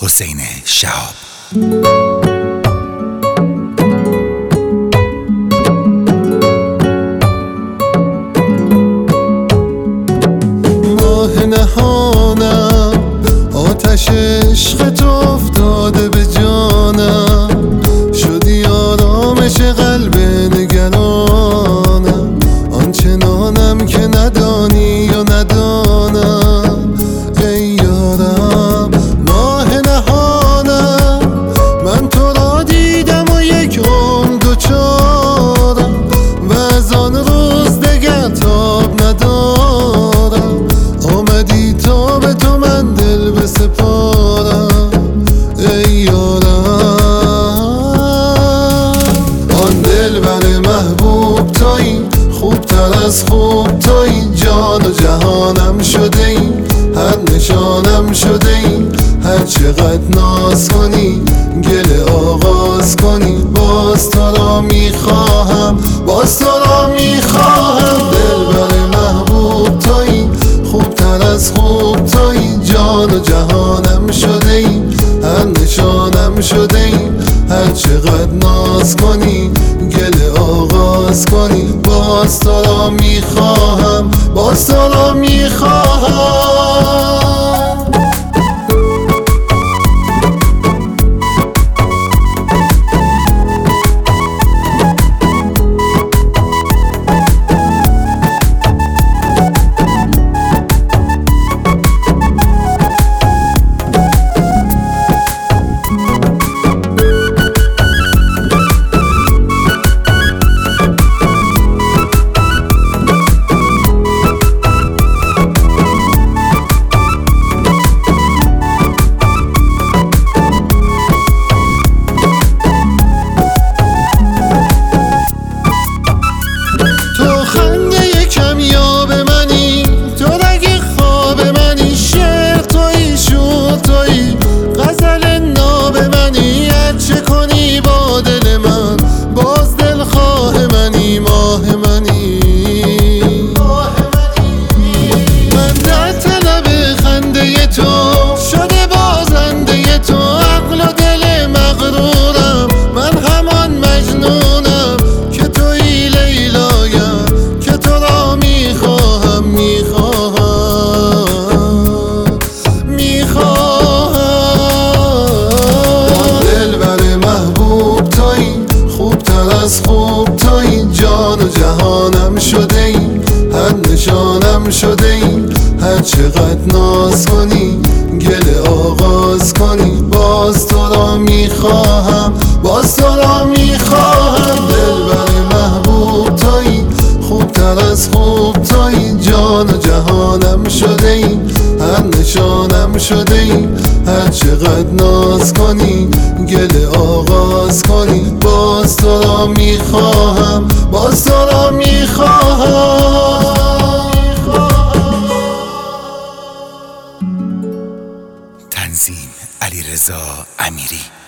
حسین شهاب. ماه نهانم آتش عشق تو افتاده به جانم، شدی آرامش قلب نگرانم، آنچنانم که ندانی یا ندانم. ای یارم ماه نهانم، من تو را دیدم و یک عمر دوچارم و از آن روز دگر تاب ندارم. آمدی تا به تو من دل بسپارم. ای یارم آن دل بر محبوب تویی، خوبتر از خوب تویی، جان و جهانم شده ای، هر نشانم شده ای. هر چقدر ناز کنی گل آغاز کنی، باز تو را میخواهم، باز تو را میخواهم. دل بر محبوب تویی، خوبتر از خوب تویی، جان و جهانم شده ای، هر نشانم شده ای. هر چقدر ناز کنی گل آغاز کنی، باز تو را میخواهم، باز تو را میخواهم. خوب تویی، جان و جهانم شده ای، هر نشانم شده ای. هر چقدر ناز کنی گل آغاز کنی، باز تو را میخواهم، باز تو را میخواهم. دل بر محبوب تویی، خوبتر از خوب تویی، جان و جهانم شده ای، هر نشانم شده ای. هر چقدر ناز کنی گل آغاز کنی، باز تو را میخواهم، باز تو را میخواهم. تنظیم علیرضا امیری.